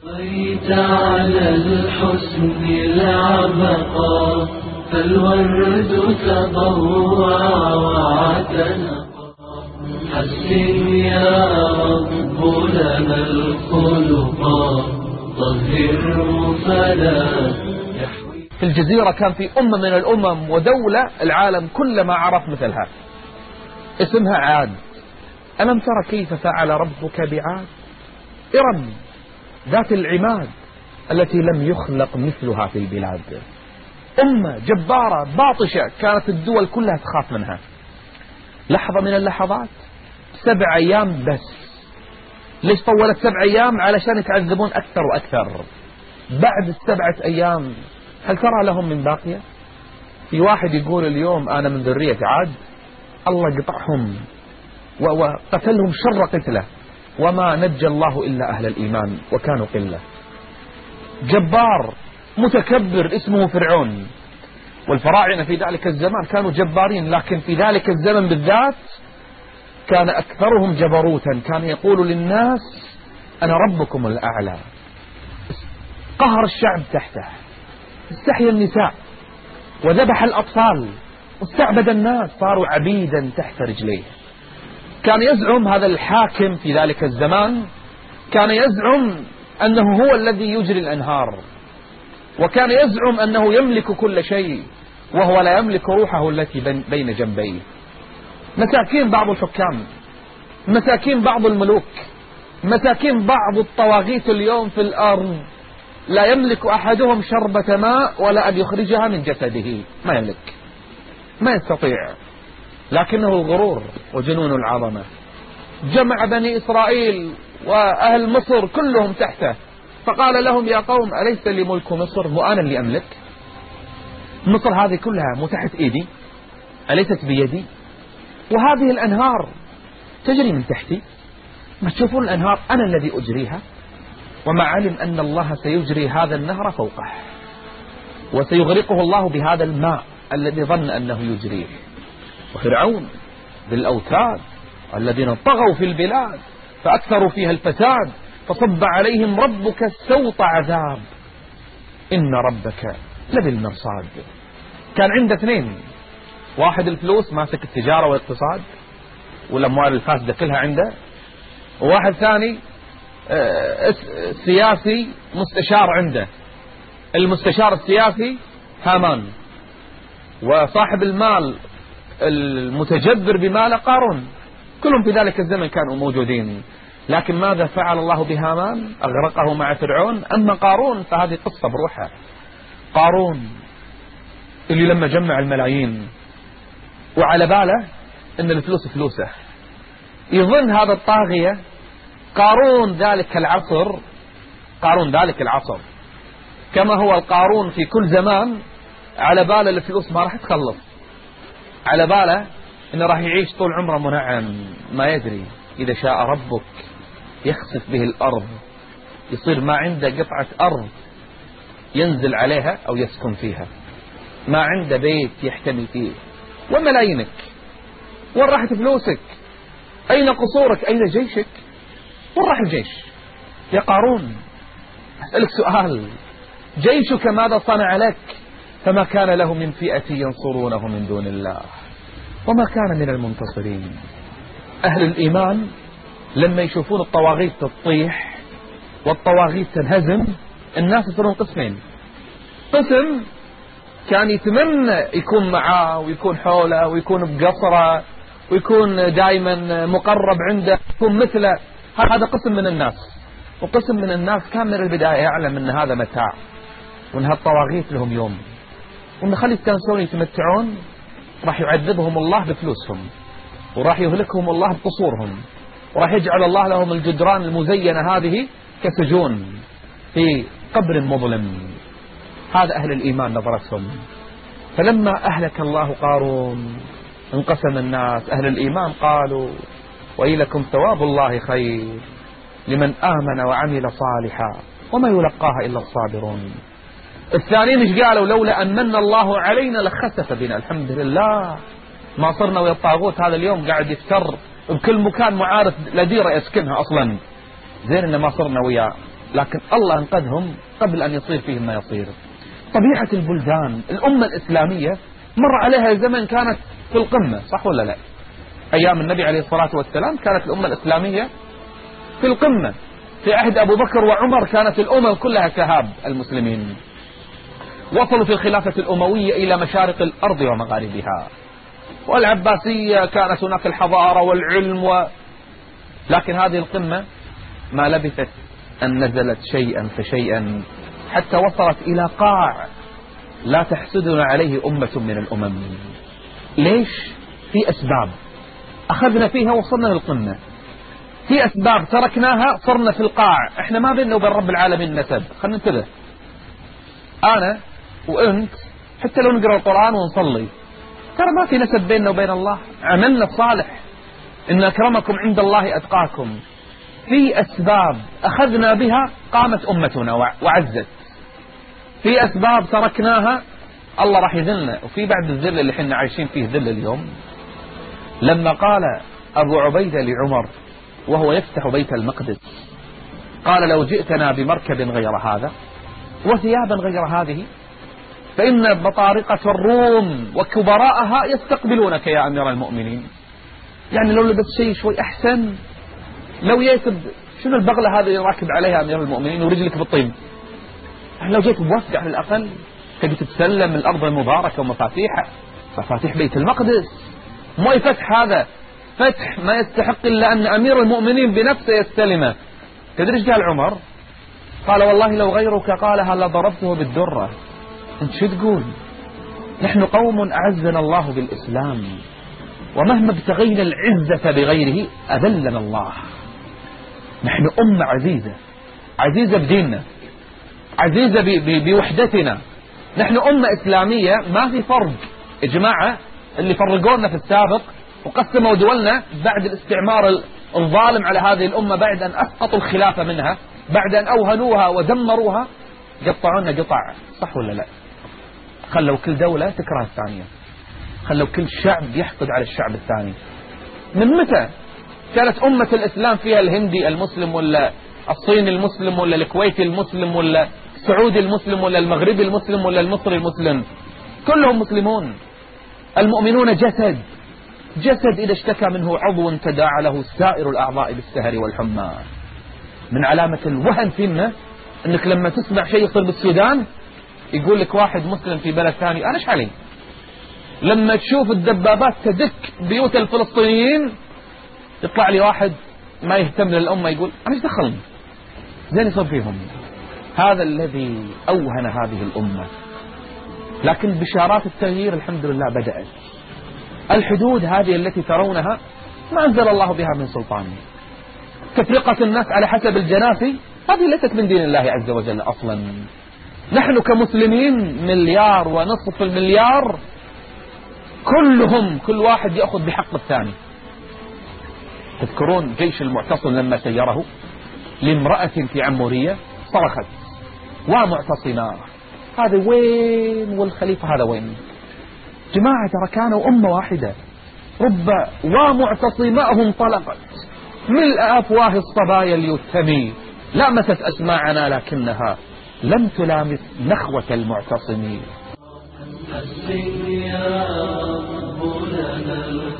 بيت على الحسن العبقى فالورد تضوع واعتنقا حسن يا رب لنا الخلقا طهره فلا يحوي. في الجزيرة كان في أمة من الأمم ودولة العالم كل ما عرف مثلها، اسمها عاد. ألم ترى كيف فعل ربك بعاد؟ إرم ذات العماد التي لم يخلق مثلها في البلاد. أمة جبارة باطشة كانت الدول كلها تخاف منها. لحظة من اللحظات 7 أيام بس. ليش طولت 7 أيام؟ علشان يتعذبون أكثر وأكثر. بعد ال7 أيام هل ترى لهم من باقية؟ في واحد يقول اليوم أنا من ذرية عاد، الله قطعهم وقتلهم شر قتله، وما نجى الله إلا أهل الإيمان وكانوا قلة. جبار متكبر اسمه فرعون. والفراعنة في ذلك الزمان كانوا جبارين، لكن في ذلك الزمن بالذات كان أكثرهم جبروتا. كان يقول للناس أنا ربكم الأعلى. قهر الشعب تحته، استحيا النساء وذبح الأطفال واستعبد الناس، صاروا عبيدا تحت رجليه. كان يزعم هذا الحاكم في ذلك الزمان، كان يزعم أنه هو الذي يجري الأنهار، وكان يزعم أنه يملك كل شيء، وهو لا يملك روحه التي بين جنبيه. مساكين بعض الحكام، مساكين بعض الملوك، مساكين بعض الطواغيت اليوم في الأرض، لا يملك أحدهم شربة ماء ولا أن يخرجها من جسده، ما يملك، ما يستطيع. لكنه الغرور وجنون العظمة. جمع بني إسرائيل وأهل مصر كلهم تحته، فقال لهم يا قوم أليس لي ملك مصر؟ وأنا اللي أملك مصر هذه كلها، مو تحت إيدي؟ أليست بيدي؟ وهذه الأنهار تجري من تحتي، ما تشوفون الأنهار أنا الذي أجريها. وما علم أن الله سيجري هذا النهر فوقه، وسيغرقه الله بهذا الماء الذي ظن أنه يجريه. وفرعون بالأوتاد الذين طغوا في البلاد فأكثروا فيها الفساد، فصب عليهم ربك سوط عذاب إن ربك لبالمرصاد. كان عنده 2، واحد الفلوس ماسك التجارة والاقتصاد والأموال الفاسدة كلها عنده، وواحد ثاني سياسي مستشار عنده، المستشار السياسي هامان، وصاحب المال المتجبر بمال قارون. كلهم في ذلك الزمن كانوا موجودين. لكن ماذا فعل الله بهامان؟ أغرقه مع فرعون. أما قارون فهذه قصة بروحها. قارون اللي لما جمع الملايين وعلى باله أن الفلوس فلوسه، يظن هذا الطاغية قارون ذلك العصر كما هو القارون في كل زمان، على باله الفلوس ما راح تخلص، على باله انه راح يعيش طول عمره منعم. ما يدري اذا شاء ربك يخسف به الارض، يصير ما عنده قطعة ارض ينزل عليها او يسكن فيها، ما عنده بيت يحتمي فيه. وملايينك، وين راحت فلوسك؟ اين قصورك؟ اين جيشك؟ وين راح الجيش يا قارون؟ اسألك سؤال، جيشك ماذا صنع لك؟ فما كان له من فئة ينصرونه من دون الله وما كان من المنتصرين. أهل الإيمان لما يشوفون الطواغيت تطيح والطواغيت تنهزم، الناس يصيرون قسمين. قسم كان يتمنى يكون معاه ويكون حوله ويكون بقصره ويكون دائما مقرب عنده، يكون مثله، هذا قسم من الناس. وقسم من الناس كان من البداية يعلم أن هذا متاع، وأن هالطواغيت لهم يوم، وأن خلي يستانسون يتمتعون، راح يعذبهم الله بفلوسهم، وراح يهلكهم الله بقصورهم، وراح يجعل الله لهم الجدران المزينة هذه كسجون في قبر مظلم. هذا أهل الإيمان نظرتهم. فلما أهلك الله قارون انقسم الناس. أهل الإيمان قالوا ويلكم ثواب الله خير لمن آمن وعمل صالحا وما يلقاها إلا الصابرون. الثانيين ايش قالوا؟ لولا أن من الله علينا لخسف بنا. الحمد لله ما صرنا ويا الطاغوت هذا اليوم قاعد يفتر بكل مكان، معارف لا ديرة يسكنها أصلا. زين إن ما صرنا وياه. لكن الله أنقذهم قبل أن يصير فيهم ما يصير. طبيعة البلدان، الأمة الإسلامية مر عليها زمن كانت في القمة، صح ولا لا؟ أيام النبي عليه الصلاة والسلام كانت الأمة الإسلامية في القمة، في عهد أبو بكر وعمر كانت الأمم كلها كهاب المسلمين، وصلوا في الخلافة الأموية إلى مشارق الأرض ومغاربها، والعباسية كانت هناك الحضارة والعلم لكن هذه القمة ما لبثت أن نزلت شيئا فشيئا حتى وصلت إلى قاع لا تحسدنا عليه أمة من الأمم. ليش؟ في أسباب أخذنا فيها وصلنا للقمة، في أسباب تركناها صرنا في القاع. إحنا ما بيننا وبين رب العالمين نسب، خلنا ننتبه. أنا وأنت حتى لو نقرأ القرآن ونصلي ترى ما في نسب بيننا وبين الله. عملنا الصالح إن أكرمكم عند الله أتقاكم. في أسباب أخذنا بها قامت أمتنا وعزت، في أسباب تركناها الله راح يذلنا. وفي بعد الذل اللي احنا عايشين فيه ذل اليوم. لما قال أبو عبيدة لعمر وهو يفتح بيت المقدس قال لو جئتنا بمركب غير هذا وثيابا غير هذه فإن بطارقة الروم وكبراءها يستقبلونك يا أمير المؤمنين. يعني لو لبس شيء شوي أحسن، لو جيت شنو البغلة هذه راكب عليها أمير المؤمنين ورجلك بالطين، لو جيت بوفد على الأقل تجي تتسلم الأرض المباركة ومفاتيحها، مفاتيح بيت المقدس. مو فتح، هذا فتح ما يستحق إلا أن أمير المؤمنين بنفسه يستلمه. تدري ايش قال عمر؟ قال والله لو غيرك قالها لضربته بالدرة. انت شو تقول؟ نحن قوم أعزنا الله بالإسلام، ومهما ابتغينا العزة بغيره أذلنا الله. نحن أمة عزيزة، عزيزة بديننا، عزيزة بوحدتنا. نحن أمة إسلامية، ما في فرق يا جماعة. اللي فرقونا في السابق وقسموا دولنا بعد الاستعمار الظالم على هذه الأمة، بعد أن أسقطوا الخلافة منها، بعد أن أوهنوها ودمروها، قطعونا قطع، صح ولا لا؟ خلوا كل دولة تكره الثانية، خلوا كل شعب يحقد على الشعب الثاني. من متى كانت أمة الإسلام فيها الهندي المسلم ولا الصيني المسلم ولا الكويتي المسلم ولا السعودي المسلم ولا المغربي المسلم ولا المصري المسلم؟ كلهم مسلمون. المؤمنون جسد، جسد إذا اشتكى منه عضو تداعى له سائر الأعضاء بالسهر والحمى. من علامة الوهن فينا أنك لما تسمع شيء يصير بالسودان يقول لك واحد مسلم في بلد ثاني أنا إيش علي. لما تشوف الدبابات تدك بيوت الفلسطينيين يطلع لي واحد ما يهتم للأمة يقول أنا إيش دخلني، زين يصير فيهم. هذا الذي أوهن هذه الأمة. لكن بشارات التغيير الحمد لله بدأت. الحدود هذه التي ترونها ما أنزل الله بها من سلطان. تفرقة الناس على حسب الجناسي هذه ليست من دين الله عز وجل أصلا. نحن كمسلمين 1.5 مليار كلهم كل واحد يأخذ بحق الثاني. تذكرون جيش المعتصم لما سيره لامرأة في عمورية صرخت ومعتصما، هذا وين والخليفة هذا وين؟ جماعة ترى كانوا أمة واحدة. رب ومعتصماهم طلقت ملء أفواه الصبايا اليتمي، لامست أسماعنا لكنها لم تلامس نخوة المعتصمين.